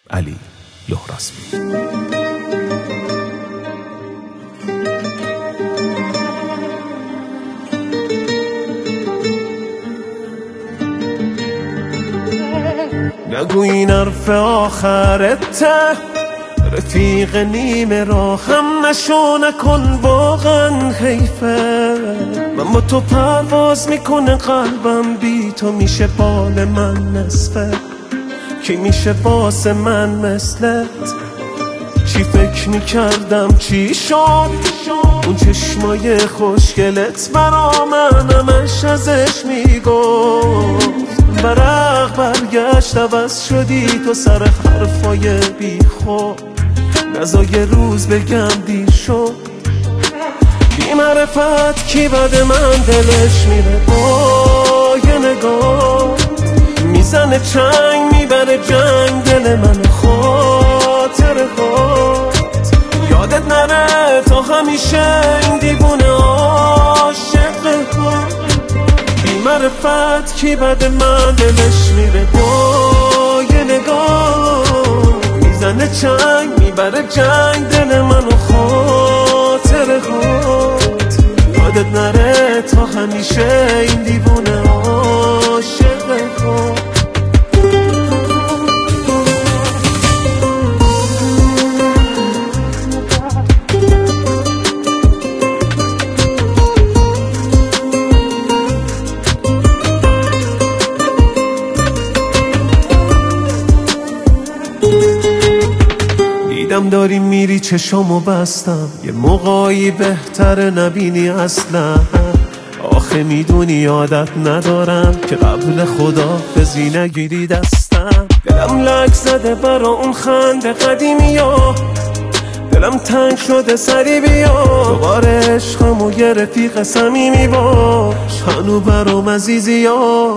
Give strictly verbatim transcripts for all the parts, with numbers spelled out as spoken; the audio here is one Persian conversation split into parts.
علی لهراسبی. نگو این حرف آخرته، رفیق نیمه راه هم نشو، نکن واقعا حیفه. من با تو پرواز میکنه قلبم، بی تو میشه بال من نصفه. کی میشه واسه من مثلت؟ چی فکر میکردم چی شد؟ اون چشمای خوشگلت برا من همش ازش میگفت. برق برگشت عوض شدی تو سر حرفای بی خود. نزا یه روز بگم دیر شد. بی معرفت کی بد من دلش میره با یه نگاه. میزنه چنگ میبره جنگ دل من خاطر خود. یادت نره تا همیشه این دیوونه عاشق خود. بی معرفت کی بد من دلش میره با یه نگاه. میزنه چنگ میبره جنگ دل من خاطر خود. یادت نره تا همیشه این دیوونه عاشق خود. دیدم داری میری چشامو بستم، یه موقعی بهتره نبینی اصلا. آخه میدونی عادت ندارم که قبل خداحافظی نگیری دستم. دلم لک زده برا اون خنده قدیمی ها، دلم تنگ شده سری بیا. دوباره عشقمو یه رفیق صمیمی باش، هنو برام عزیزی ها.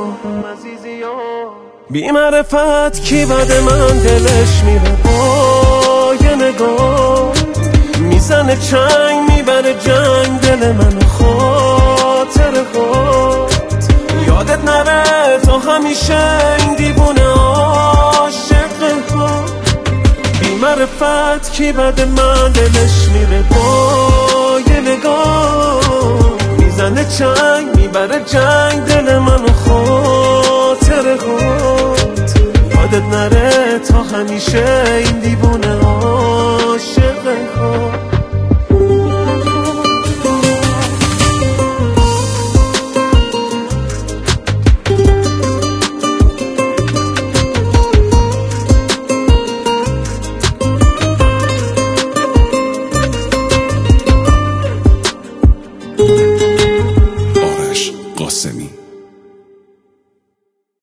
بی معرفت کی بد من دلش میره با یه نگاه. میزنه چنگ میبره جنگ دل من خاطر خود. یادت نره تا همیشه این دیوونه عاشق خود. بی معرفت کی بد من دلش میره با یه نگاه. میزنه چنگ میبره جنگ دل من خاطر خود. یادت نره تا همیشه این دیوونه عاشق خود. آرش قاسمی.